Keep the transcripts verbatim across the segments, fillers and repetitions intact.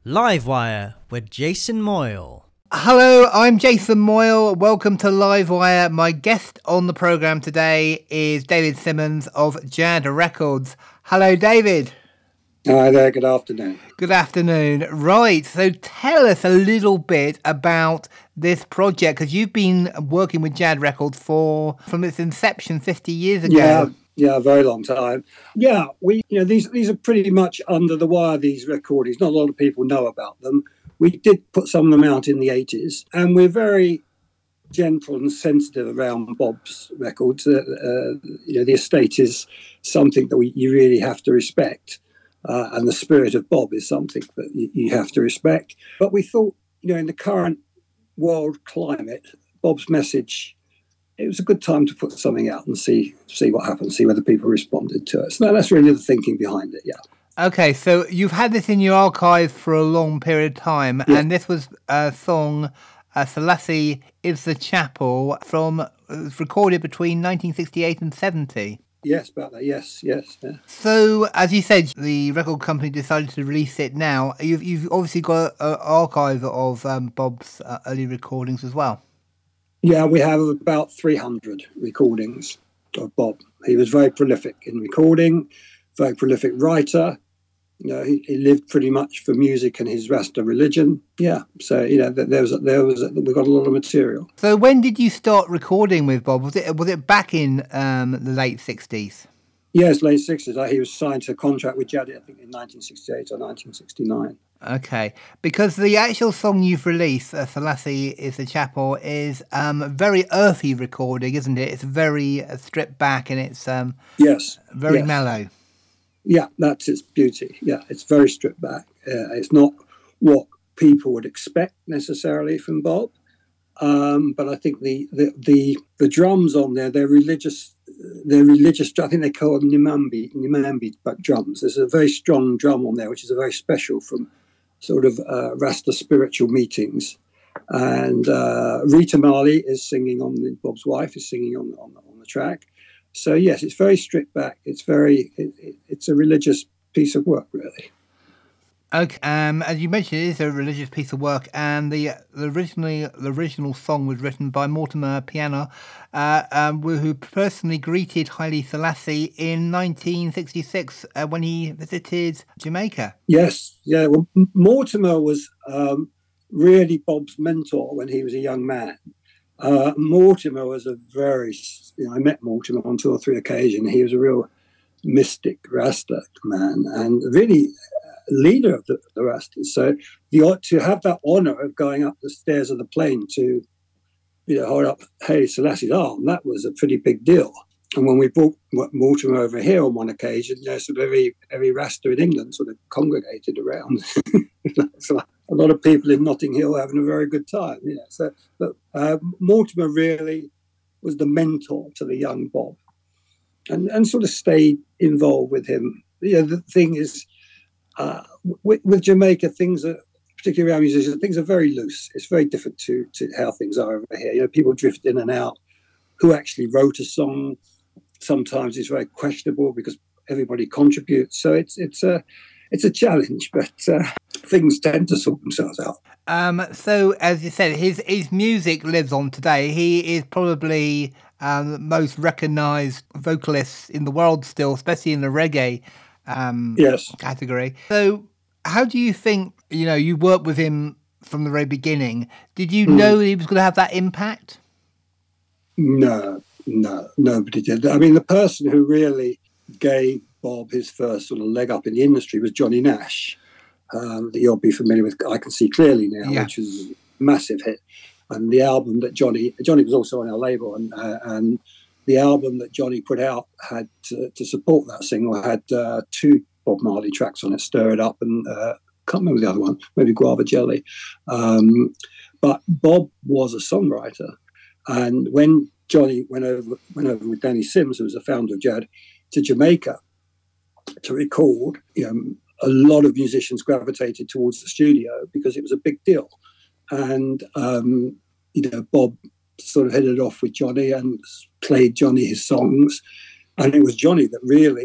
Livewire with Jason Moyle. Hello, I'm Jason Moyle. Welcome to Livewire. My guest on the programme today is David Simmons of Jad Records. Hello, David. Hi there, good afternoon. Good afternoon. Right, so tell us a little bit about this project, because you've been working with Jad Records for from its inception fifty years ago. Yeah, yeah, a very long time. Yeah, we, you know, these these are pretty much under the wire, these recordings. Not a lot of people know about them. We did put some of them out in the eighties, and we're very gentle and sensitive around Bob's records. Uh, uh, you know, the estate is something that we you really have to respect. Uh, and the spirit of Bob is something that you, you have to respect. But we thought, you know, in the current world climate, Bob's message, it was a good time to put something out and see see what happens, see whether people responded to it. So that's really the thinking behind it, yeah. Okay, so you've had this in your archive for a long period of time, yeah. And this was a song, uh, Selassie is the Chapel, from uh, recorded between nineteen sixty-eight and seventy. Yes, about that. Yes, yes. Yeah. So, as you said, the record company decided to release it now. You've you've obviously got an archive of um, Bob's uh, early recordings as well. Yeah, we have about three hundred recordings of Bob. He was very prolific in recording, very prolific writer. You know, he, he lived pretty much for music and his Rasta religion. Yeah, so you know, there was there was we got a lot of material. So, when did you start recording with Bob? Was it was it back in um, the late sixties? Yes, late sixties. He was signed to a contract with Jaddy, I think, in nineteen sixty-eight or nineteen sixty-nine. Okay, because the actual song you've released, uh, Selassie is the Chapel, is um, a very earthy recording, isn't it? It's very uh, stripped back and it's um, yes, very yes. mellow. Yeah, that's its beauty. Yeah, it's very stripped back. Uh, it's not what people would expect necessarily from Bob, um, but I think the, the the the drums on there, they're religious. They're religious. I think they call them Nimambi Nimambi drums. There's a very strong drum on there, which is a very special from sort of uh, Rasta spiritual meetings. And uh, Rita Marley is singing on the, Bob's wife is singing on on, on the track. So yes, it's very stripped back. It's very, it, it, it's a religious piece of work, really. Okay, um, as you mentioned, it is a religious piece of work, and the the originally the original song was written by Mortimer Piana, uh, um, who personally greeted Haile Selassie in nineteen sixty-six uh, when he visited Jamaica. Yes, yeah. Well, Mortimer was um, really Bob's mentor when he was a young man. Uh, Mortimer was a very, you know, I met Mortimer on two or three occasions. He was a real mystic Rasta man and really leader of the, the Rastas. So the, to have that honour of going up the stairs of the plane to, you know, hold up Haile Selassie's arm, that was a pretty big deal. And when we brought Mortimer over here on one occasion, you know, sort of every, every Rasta in England sort of congregated around. So a lot of people in Notting Hill having a very good time. You know. So but, uh, Mortimer really was the mentor to the young Bob and, and sort of stayed involved with him. You know, the thing is, uh, with, with Jamaica, things are, particularly around musicians, things are very loose. It's very different to, to how things are over here. You know, people drift in and out. Who actually wrote a song? Sometimes it's very questionable because everybody contributes. So it's it's a it's a challenge, but uh, things tend to sort themselves out. Um, so, as you said, his his music lives on today. He is probably um, the most recognised vocalist in the world still, especially in the reggae um, yes. category. So, how do you think, you know, you worked with him from the very beginning. Did you mm. know he was going to have that impact? No, no, nobody did. I mean, the person who really gave Bob his first sort of leg up in the industry was Johnny Nash, um, that you'll be familiar with. I Can See Clearly Now, yeah. Which was a massive hit. And the album that Johnny, Johnny was also on our label, and uh, and the album that Johnny put out had to, to support that single had uh, two Bob Marley tracks on it, Stir It Up and uh, can't remember the other one, maybe Guava Jelly. Um, but Bob was a songwriter. And when Johnny went over went over with Danny Sims, who was the founder of Jad, to Jamaica to record, you know, a lot of musicians gravitated towards the studio because it was a big deal. And, um, you know, Bob sort of headed off with Johnny and played Johnny his songs. And it was Johnny that really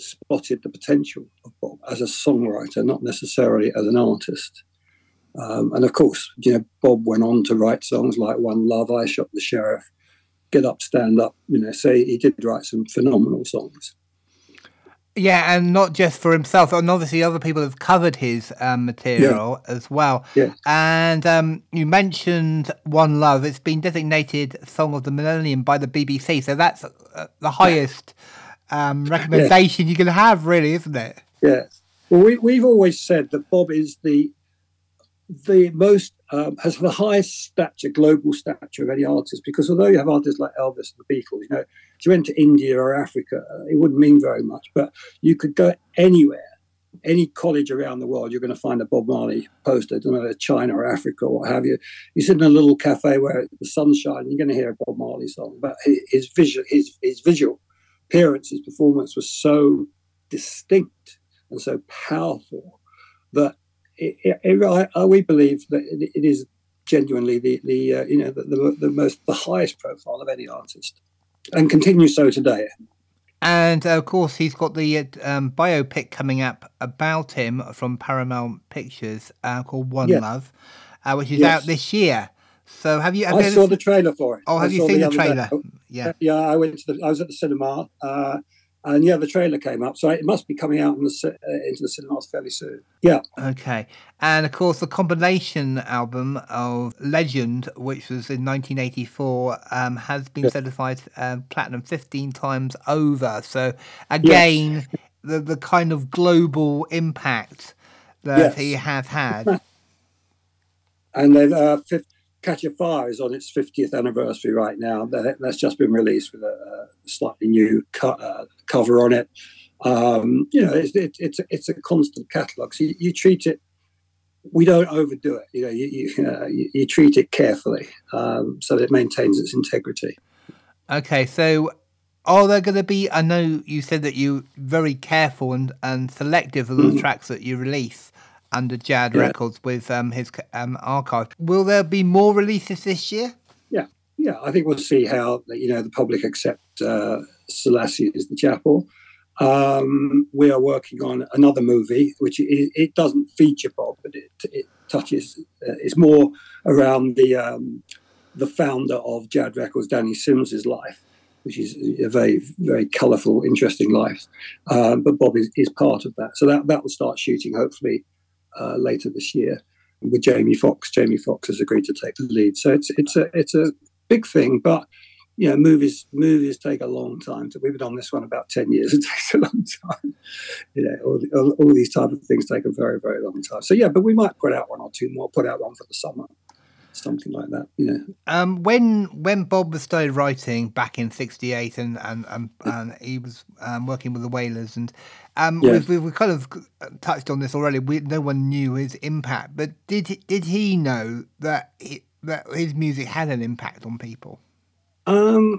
spotted the potential of Bob as a songwriter, not necessarily as an artist. Um, and of course, you know, Bob went on to write songs like One Love, I Shot the Sheriff, Get Up, Stand Up, you know, so he did write some phenomenal songs. Yeah, and not just for himself, and obviously other people have covered his um, material yeah. as well. Yeah. And um, you mentioned One Love. It's been designated Song of the Millennium by the B B C, so that's uh, the highest um, recommendation yeah. you can have, really, isn't it? Yeah. Well, we, we've always said that Bob is the the most, um, has the highest stature, global stature of any artist, because although you have artists like Elvis and the Beatles, you know, if you went to India or Africa, it wouldn't mean very much, but you could go anywhere, any college around the world, you're going to find a Bob Marley poster, no matter China or Africa or what have you. You sit in a little cafe where the sun's shining, you're going to hear a Bob Marley song, but his visual, his, his visual appearance, his performance was so distinct and so powerful that It, it, it, I, we believe that it, it is genuinely the, the uh, you know the, the, the most the highest profile of any artist, and continues so today. And uh, of course, he's got the um, biopic coming up about him from Paramount Pictures uh, called One yes. Love, uh, which is yes. out this year. So have you? Have I you saw the trailer for it. Oh, have I you seen the, the trailer? Day. Yeah, yeah. I went to the. I was at the cinema. Uh, And yeah, the trailer came up, so it must be coming out in the, uh, into the cinemas fairly soon. Yeah. Okay, and of course, the combination album of Legend, which was in nineteen eighty-four, um, has been yeah. certified um, platinum fifteen times over. So again, yes. the the kind of global impact that yes. he has had. And they've uh, fifth, Catch a Fire is on its fiftieth anniversary right now. That's just been released with a, a slightly new co- uh, cover on it. Um, you know, it's it, it's it's a constant catalogue. So you, you treat it. We don't overdo it. You know, you you, uh, you, you treat it carefully um, so that it maintains its integrity. Okay, so are there going to be? I know you said that you're very careful and, and selective of the mm. tracks that you release under Jad yeah. Records with um, his um, archive. Will there be more releases this year? Yeah, yeah. I think we'll see how you know the public accept uh, Selassie as the Chapel. Um, we are working on another movie, which it, it doesn't feature Bob, but it, it touches. Uh, it's more around the um, the founder of Jad Records, Danny Sims's life, which is a very very colourful, interesting life. Um, but Bob is, is part of that, so that that will start shooting hopefully. Uh, later this year with Jamie Foxx. Jamie Foxx has agreed to take the lead, so it's it's a it's a big thing. But you know, movies movies take a long time. To, we've been on this one about ten years. It takes a long time. You know, all, all, all these type of things take a very very long time. So yeah, but we might put out one or two more. Put out one for the summer, something like that. You know. Um, when when Bob started writing back in sixty-eight, and and and, and he was um, working with the Wailers and. Um, yeah. we've, we've kind of touched on this already. We, no one knew his impact, but did he, did he know that he, that his music had an impact on people? Um,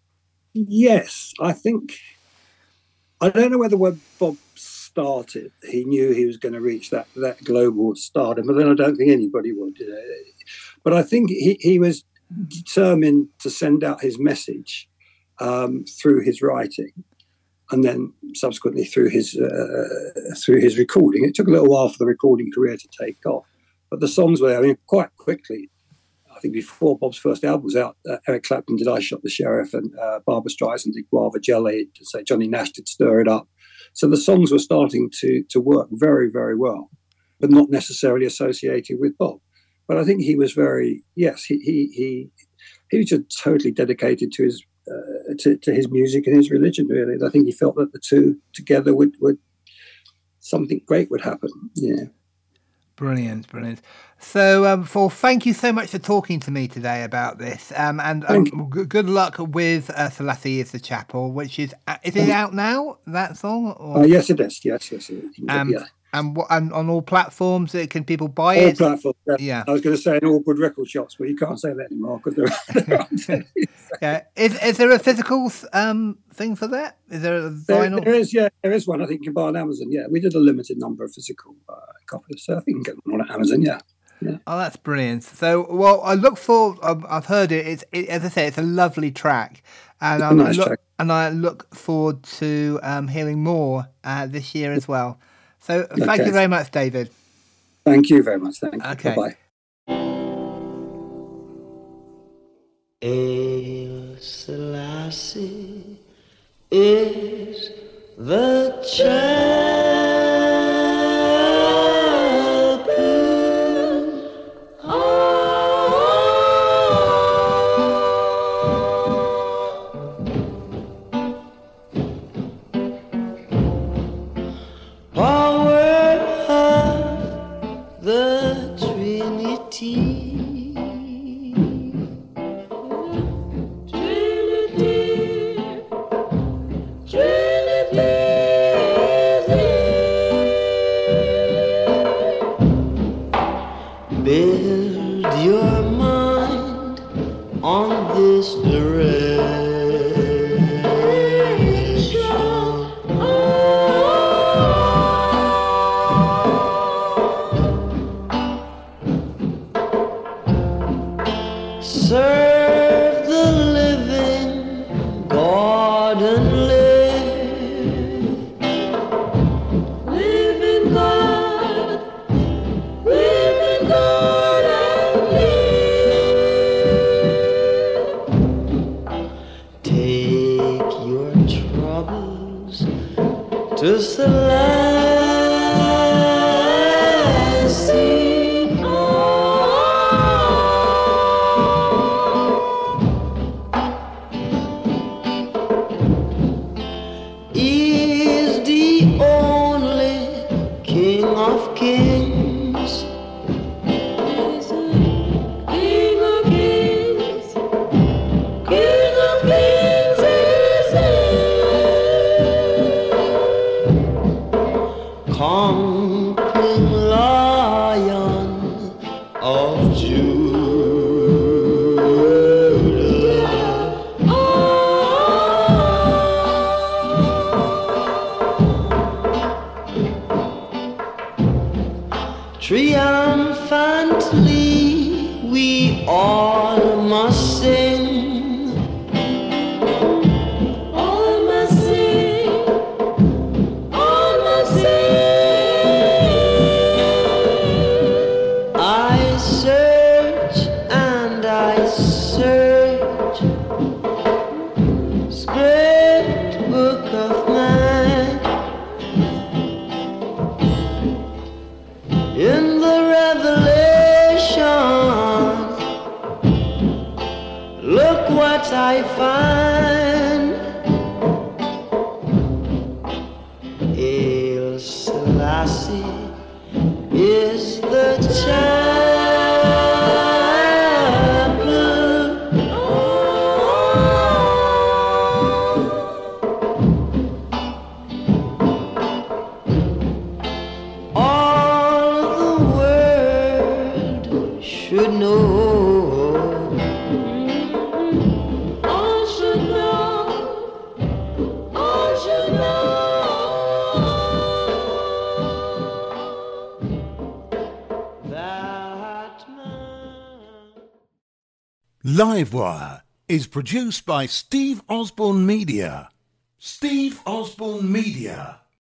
yes, I think. I don't know whether when Bob started, he knew he was going to reach that, that global stardom, but then I don't think anybody would. You know? But I think he, he was determined to send out his message um, through his writing. And then subsequently through his uh, through his recording. It took a little while for the recording career to take off, but the songs were there. I mean, quite quickly. I think before Bob's first album was out, uh, Eric Clapton did "I Shot the Sheriff," and uh, Barbra Streisand did "Guava Jelly." To say Johnny Nash did "Stir It Up." So the songs were starting to to work very very well, but not necessarily associated with Bob. But I think he was very yes he he he, he was just totally dedicated to his. Uh, to, to his music and his religion, really. I think he felt that the two together would, would something great would happen. Yeah. Brilliant, brilliant. So, um, Paul, thank you so much for talking to me today about this. Um, and um, g- good luck with uh, Selassie is the Chapel, which is, uh, is it out now, that song? Or? Uh, yes, it is. Yes, yes. It is. Um, yeah. And, and on all platforms, can people buy all it? All platforms, yeah. yeah. I was going to say in all good record shops, but you can't say that anymore because they're. yeah. Is is there a physical um thing for that? Is there a vinyl? There, there is, yeah, there is one. I think you can buy on Amazon. Yeah, we did a limited number of physical uh, copies, so I think you can get them on Amazon. Yeah. Yeah. Oh, that's brilliant. So, well, I look for. Um, I've heard it. It's it, as I say, it's a lovely track, and it's um, a nice look, track. and I look forward to um, hearing more uh, this year as well. So thank Okay. you very much, David. Thank you very much. Thank you. Okay. Bye-bye. Haile Selassie is the champion. Power of the Trinity. Build your mind on this direction. Serve the living God and live. Live in God. Live in God and live. Take your troubles to Selassie. Is the only King of Kings. King of Kings, King of Kings is He. Conquering Lion of Judah. Triumphantly we all must sing. All must sing. All must sing. I search and I search. Spread book of man. In the Revelation, look what I find. Haile Selassie is the champion. All the world should know. All should know. All should know. That man. Livewire is produced by Steve Osborne Media. Steve Osborne Media.